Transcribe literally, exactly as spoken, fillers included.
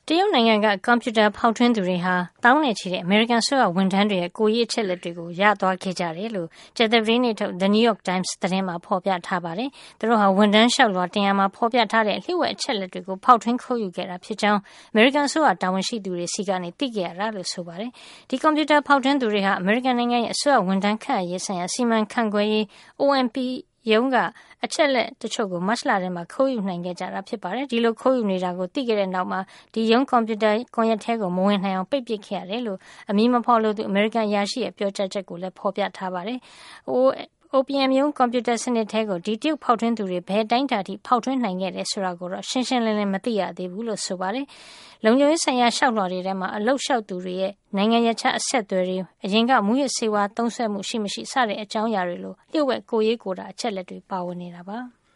တရုတ်နိုင်ငံကကွန်ပျူတာဖောက်ထွင်းသူတွေဟာတောင်းနဲ့ချီတဲ့အမေရိကန်ဆိုရဝန်ထမ်းတွေရဲ့ကိုယ်ရေးအချက်လက်တွေကိုရသွားခဲ့ကြတယ်လို့ကြာသပတေးနေ့ထုတ် The New York Times သတင်းမှာဖော်ပြထားပါတယ်။သူတို့ဟာဝန်ထမ်းလျှောက်လွှာတင်ရမှာဖော်ပြထားတဲ့လျှို့ဝှက်အချက်လက်တွေကိုဖောက်ထွင်းခိုးယူခဲ့တာဖြစ်ကြောင်းအမေရိကန်ဆိုရတာဝန်ရှိသူတွေစီကနေသိခဲ့ရတာလို့ဆိုပါတယ်။ဒီကွန်ပျူတာဖောက်ထွင်းသူတွေဟာအမေရိကန်နိုင်ငံရဲ့အဆိုရဝန်ထမ်းခန့်အပ်ရေးဆိုင်ရာစီမံခန့်ခွဲရေး O M Bရုံးကအချက်လက်တချို့ကိုမတ်လထဲမှာခိုးယူနိုင်ခဲ့ကြတာဖြစ်ပါတယ်ဒီလိုခိုးယူနေတာကိုသိခဲ့တဲ့နောက်မှာဒီရုံးကွန်ပျူတာကွန်ရက်ထဲကိုမဝင်နိုင်အောင်ပိတ်ပစ်ခဲ့ရတယ်လို့အမည်မဖော်လို့သူအမေရိကန်အရာရှိရဲ့ပြောကြားချက်ကိုလည်းဖော်ပြထားပါတယ်O P M ရုံးကွန်ပျူတာစနစ်ထဲကိုဒီတရုတ်ဖောက်ထွင်းသူတွေဘယ်တိုင်းတာထိဖောက်ထွင်းနိုင်ခဲ့တယ်ဆိုတာကိုတော့ရှင်းရှင်းလင်းလင်းမသိရသေးဘူးလို့ဆိုပါတယ်လုံခြုံရေးဆိုင်ရာရှောက်လွှာတွေထဲမှာအလုတ်လျှောက်သူတွေရဲ့နိုင်ငံရခြားအဆက်အသွယ်တွေအရင်ကမူရစ်စေဝါသုံးဆွဲမှုရှိမရှိစတဲ့အကြောင်းအရာတွေလိုလျှို့ဝှက်ကိုရေးကိုတာအချက်လက်တွေပါဝင်နေတာပါ